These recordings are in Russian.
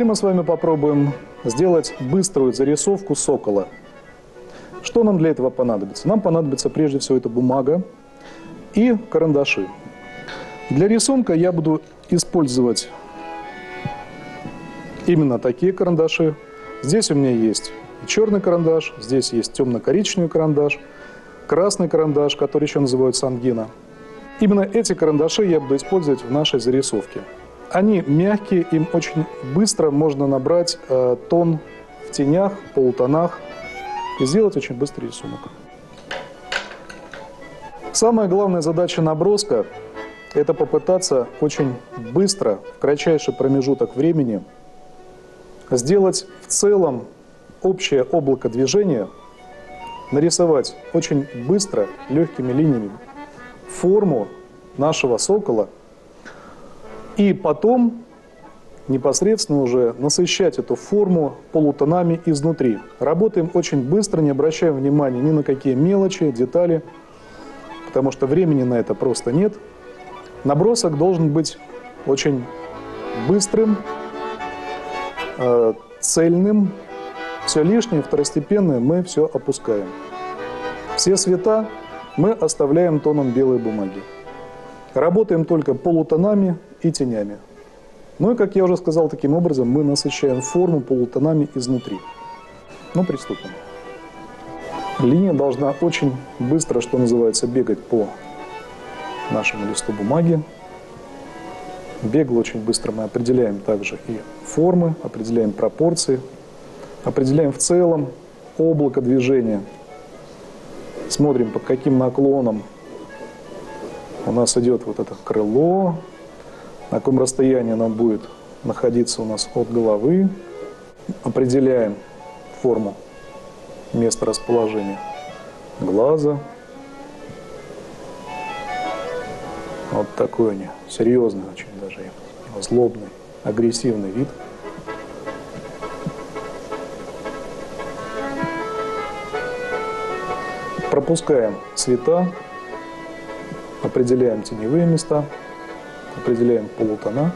мы с вами попробуем сделать быструю зарисовку сокола. Что нам для этого понадобится? Нам понадобится прежде всего это бумага и карандаши. Для рисунка я буду использовать именно такие карандаши. Здесь у меня есть черный карандаш, здесь есть темно-коричневый карандаш, красный карандаш, который еще называют сангина. Именно эти карандаши я буду использовать в нашей зарисовке. Они мягкие, им очень быстро можно набрать тон в тенях, полутонах и сделать очень быстрый рисунок. Самая главная задача наброска – это попытаться очень быстро, в кратчайший промежуток времени, сделать в целом общее облако движения, нарисовать очень быстро, легкими линиями форму нашего сокола и потом непосредственно уже насыщать эту форму полутонами изнутри. Работаем очень быстро, не обращаем внимания ни на какие мелочи, детали, потому что времени на это просто нет. Набросок должен быть очень быстрым, цельным. Все лишнее, второстепенное мы все опускаем. Все цвета мы оставляем тоном белой бумаги. Работаем только полутонами и тенями. Ну и, как я уже сказал, таким образом мы насыщаем форму полутонами изнутри. Ну, приступим. Линия должна очень быстро, что называется, бегать по нашему листу бумаги. Бегло очень быстро мы определяем также и формы, определяем пропорции, определяем в целом облако движения. Смотрим, под каким наклоном у нас идет вот это крыло, на каком расстоянии оно будет находиться у нас от головы. Определяем форму, место расположения глаза. Вот такой они, серьезный очень даже, злобный, агрессивный вид. Пропускаем цвета, определяем теневые места, определяем полутона.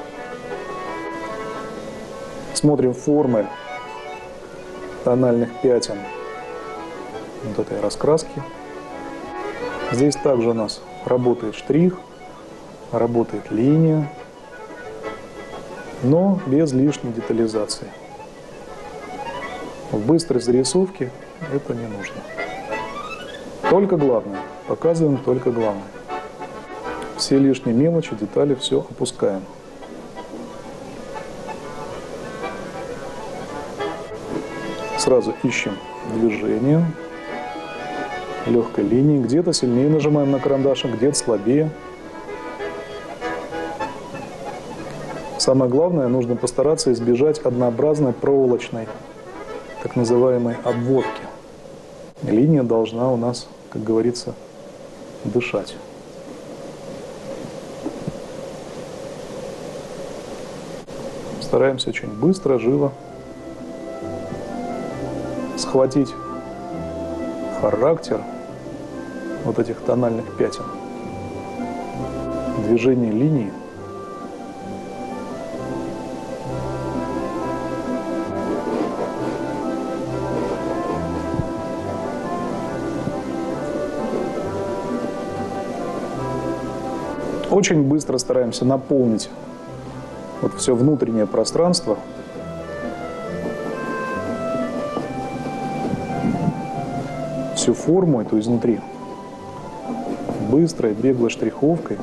Смотрим формы тональных пятен вот этой раскраски. Здесь также у нас работает штрих, работает линия, но без лишней детализации. В быстрой зарисовке это не нужно. Только главное. Показываем только главное. Все лишние мелочи, детали, все опускаем. Сразу ищем движение легкой линии. Где-то сильнее нажимаем на карандашик, где-то слабее. Самое главное, нужно постараться избежать однообразной проволочной, так называемой обводки. Линия должна у нас, как говорится, дышать. Стараемся очень быстро, живо схватить характер вот этих тональных пятен, движение линии. Очень быстро стараемся наполнить вот все внутреннее пространство. Всю форму эту изнутри. Быстрой, беглой штриховкой.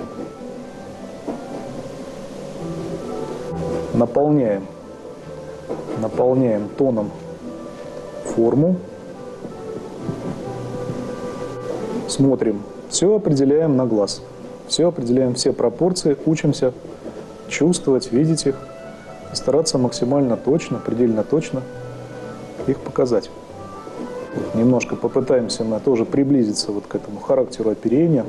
Наполняем тоном форму. Смотрим. Все определяем на глаз. Все определяем, все пропорции, учимся чувствовать, видеть их, стараться максимально точно, предельно точно их показать. Вот, немножко попытаемся мы тоже приблизиться вот к этому характеру оперения,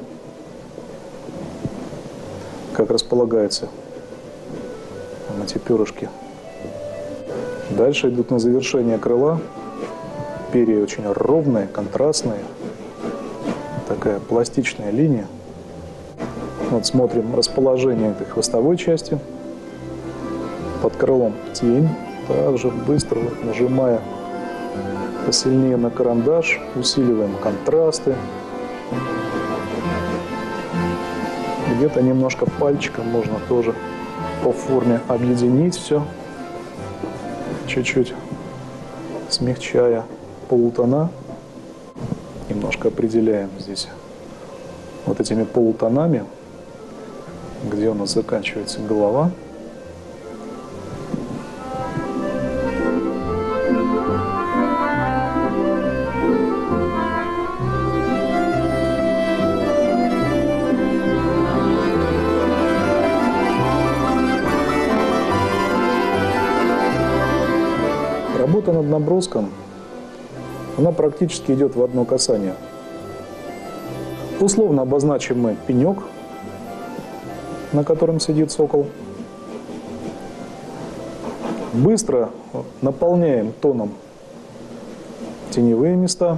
как располагаются эти перышки. Дальше идут на завершение крыла. Перья очень ровные, контрастные, такая пластичная линия. Вот смотрим расположение этой хвостовой части. под крылом тень. Также быстро нажимая посильнее на карандаш, усиливаем контрасты. Где-то немножко пальчиком можно тоже по форме объединить все, чуть-чуть смягчая полутона. Немножко определяем здесь вот этими полутонами, где у нас заканчивается голова. Работа над наброском, она практически идет в одно касание. Условно обозначим мы пенек, на котором сидит сокол. Быстро наполняем тоном теневые места.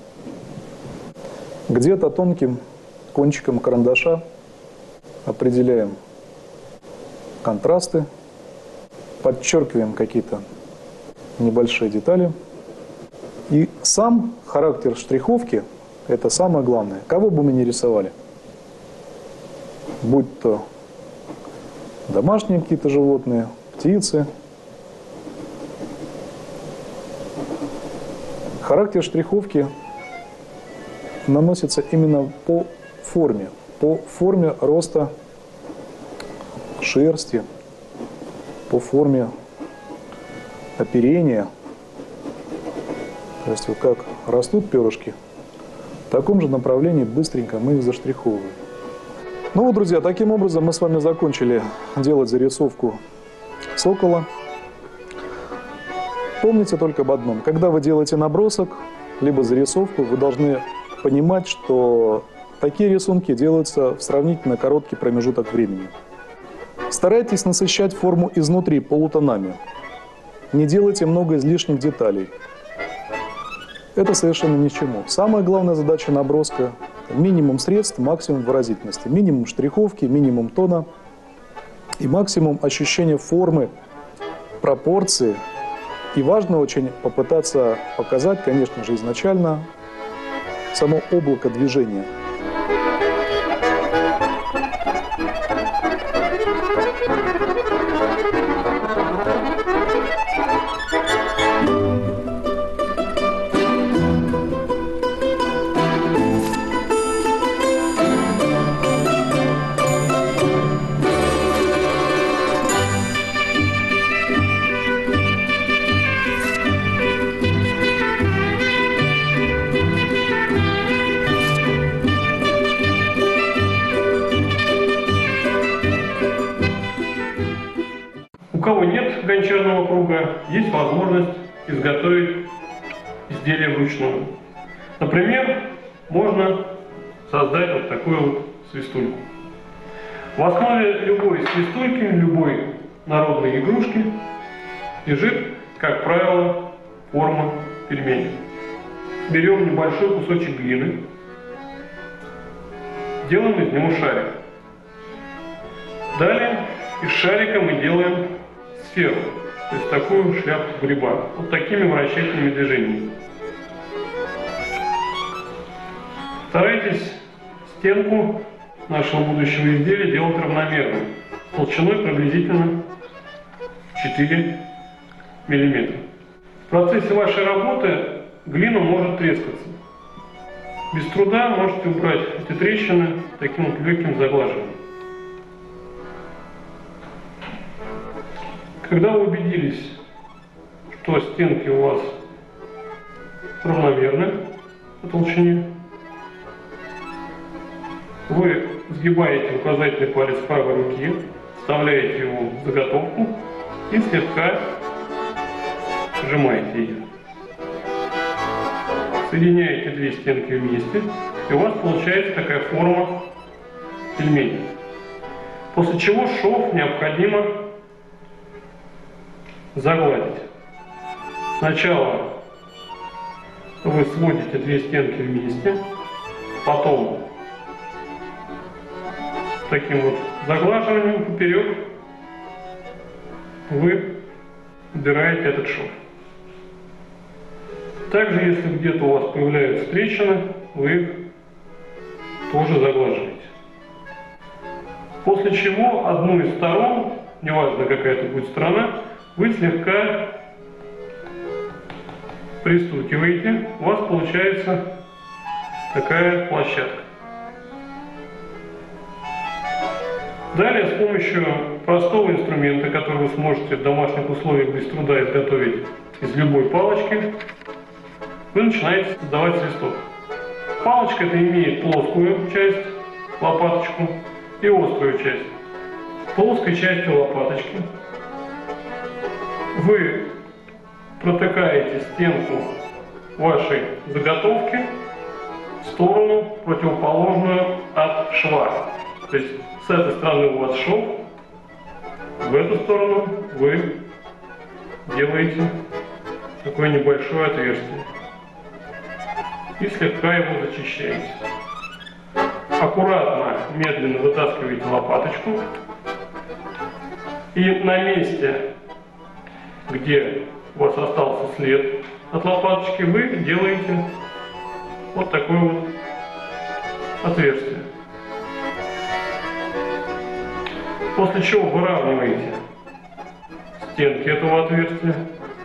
Где-то тонким кончиком карандаша определяем контрасты, подчеркиваем какие-то небольшие детали. И сам характер штриховки – это самое главное. Кого бы мы ни рисовали, будь то домашние какие-то животные, птицы. Характер штриховки наносится именно по форме роста шерсти, по форме оперения. То есть вот как растут перышки, в таком же направлении быстренько мы их заштриховываем. Ну вот, друзья, таким образом мы с вами закончили делать зарисовку сокола. Помните только об одном. Когда вы делаете набросок, либо зарисовку, вы должны понимать, что такие рисунки делаются в сравнительно короткий промежуток времени. Старайтесь насыщать форму изнутри полутонами. Не делайте много излишних деталей. Это совершенно ни к чему. Самая главная задача наброска – минимум средств, максимум выразительности. Минимум штриховки, минимум тона и максимум ощущения формы, пропорции. И важно очень попытаться показать, конечно же, изначально само облако движения. У кого нет гончарного круга, есть возможность изготовить изделие вручную. Например, можно создать вот такую вот свистульку. В основе любой свистульки, любой народной игрушки лежит, как правило, форма пельменя. Берем небольшой кусочек глины, делаем из него шарик. Далее из шарика мы делаем сферу, то есть такую шляпку гриба, вот такими вращательными движениями. Старайтесь стенку нашего будущего изделия делать равномерной, толщиной приблизительно 4 мм. В процессе вашей работы глина может трескаться. Без труда можете убрать эти трещины таким вот легким заглаживанием. Когда вы убедились, что стенки у вас равномерны по толщине, вы сгибаете указательный палец правой руки, вставляете его в заготовку и слегка сжимаете ее. Соединяете две стенки вместе, и у вас получается такая форма пельменя. После чего шов необходимо загладить. Сначала вы сводите две стенки вместе, потом таким вот заглаживанием поперек вы убираете этот шов. Также, если где-то у вас появляются трещины, вы их тоже заглаживаете. После чего одну из сторон, неважно какая это будет сторона, вы слегка пристукиваете, у вас получается такая площадка. Далее, с помощью простого инструмента, который вы сможете в домашних условиях без труда изготовить из любой палочки, вы начинаете создавать свисток. Палочка это имеет плоскую часть, лопаточку, и острую часть. Плоской частью лопаточки вы протыкаете стенку вашей заготовки в сторону, противоположную от шва. То есть с этой стороны у вас шов, в эту сторону вы делаете такое небольшое отверстие и слегка его зачищаете. Аккуратно, медленно вытаскиваете лопаточку и на месте, где у вас остался след от лопаточки, вы делаете вот такое вот отверстие. После чего выравниваете стенки этого отверстия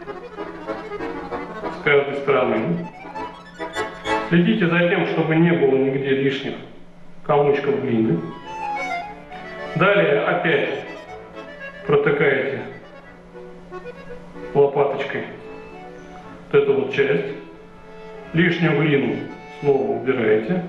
с каждой стороны. Следите за тем, чтобы не было нигде лишних комочков глины. Далее опять протыкаете лопаточкой вот эту вот часть. Лишнюю глину снова убираете.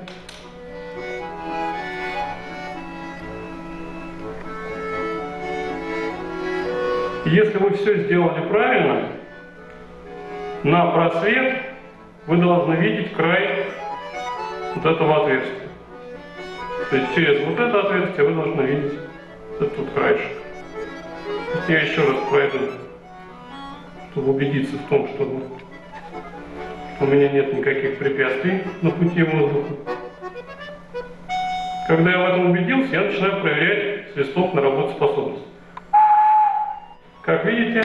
Если вы все сделали правильно, на просвет вы должны видеть край вот этого отверстия. То есть через вот это отверстие вы должны видеть этот вот краешек. Я еще раз пройду, чтобы убедиться в том, что у меня нет никаких препятствий на пути воздуха. Когда я в этом убедился, я начинаю проверять свисток на работоспособность. Как видите,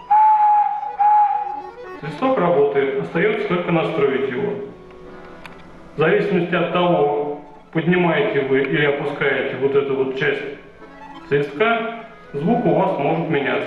свисток работает, остается только настроить его. В зависимости от того, поднимаете вы или опускаете вот эту вот часть свистка, звук у вас может меняться.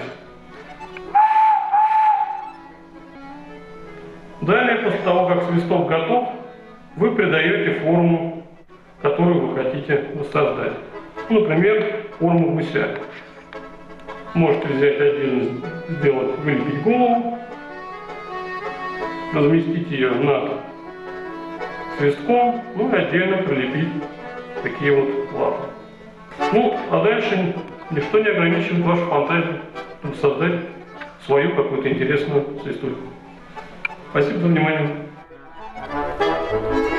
Далее, после того, как свисток готов, вы придаете форму, которую вы хотите воссоздать. Например, форму гуся. Можете взять отдельно, сделать, вылепить голову, разместить ее над свистком, ну и отдельно прилепить такие вот лапы. Ну, а дальше ничто не ограничивает вашу фантазию, чтобы создать свою какую-то интересную свистульку. Спасибо за внимание.